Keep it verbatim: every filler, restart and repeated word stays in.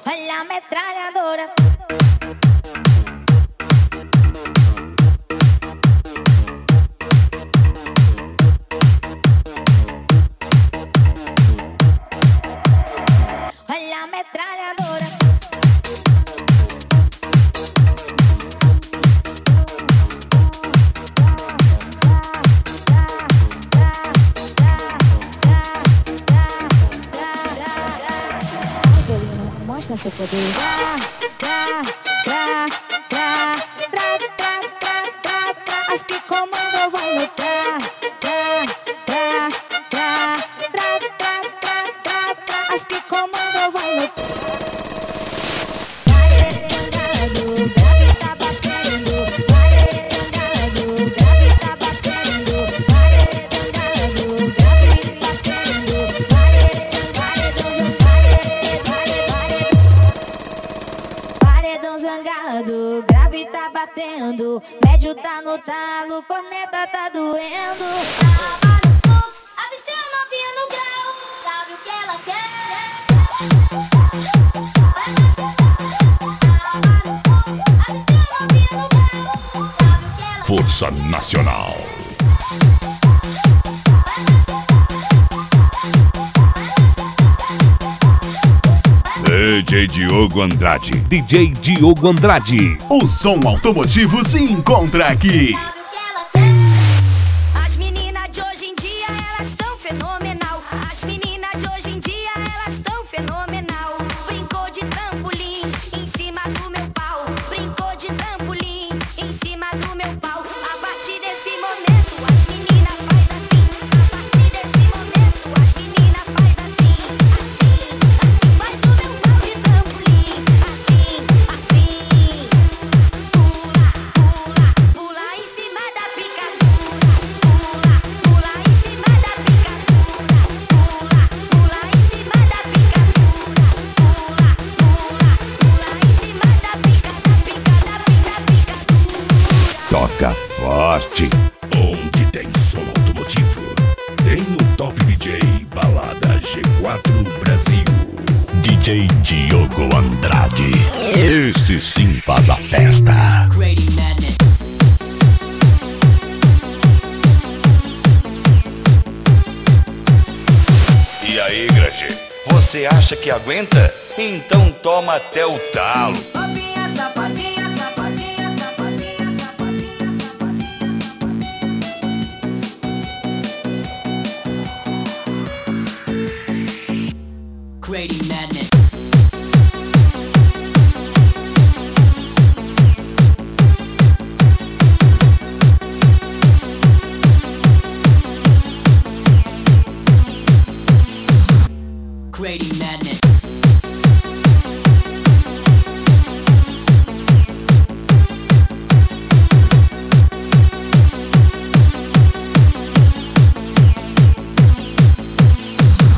olha a metralhadora. Olha a metralhadora. Evelino, mostra seu poder. Tra, tra, tra, tra, tra, tra, tra, tra. As que comandam vão lutar. Tra, tra, tra, tra, tra, tra, tra, tra. As que comandam vão lutar. Varejangado, grave tá batendo. Varejangado, grave tá batendo. Varejangado, grave batendo. Paredão zangado, grave tá batendo. Médio tá no talo, corneta tá doendo. Tava no fluxo, avistei a novinha no grau. Sabe o que ela quer? Tava no fluxo, avistei a novinha no grau. Sabe o que ela quer? Força Nacional. D J Diogo Andrade. D J Diogo Andrade. O som automotivo se encontra aqui. Sabe o que ela quer? As meninas de hoje em dia, elas tão fenomenal. As meninas de hoje em dia, elas tão fenomenal. Brincou de trampolim em cima do meu pau. Brincou de trampolim em cima do meu pau. A partir desse momento, as meninas faz assim. A partir desse momento, as meninas faz assim. Assim, assim. Faz o meu pau de trampolim. Assim, assim. Pula, pula, pula em cima da picadura. Pula, pula em cima da picadura. Pula, pula em cima da picadura. Pula, pula, pula em cima da pica, da pica, da pica, picadura. Toca forte. Onde tem som automotivo, tem o Top D J Balada G quatro Brasil. D J Diogo Andrade. Esse sim faz a festa. Creating madness. E aí, Graxê? Você acha que aguenta? Então toma até o talo. Novinha, sapatinha, sapatinha, sapatinha, Creating madness. Creating madness.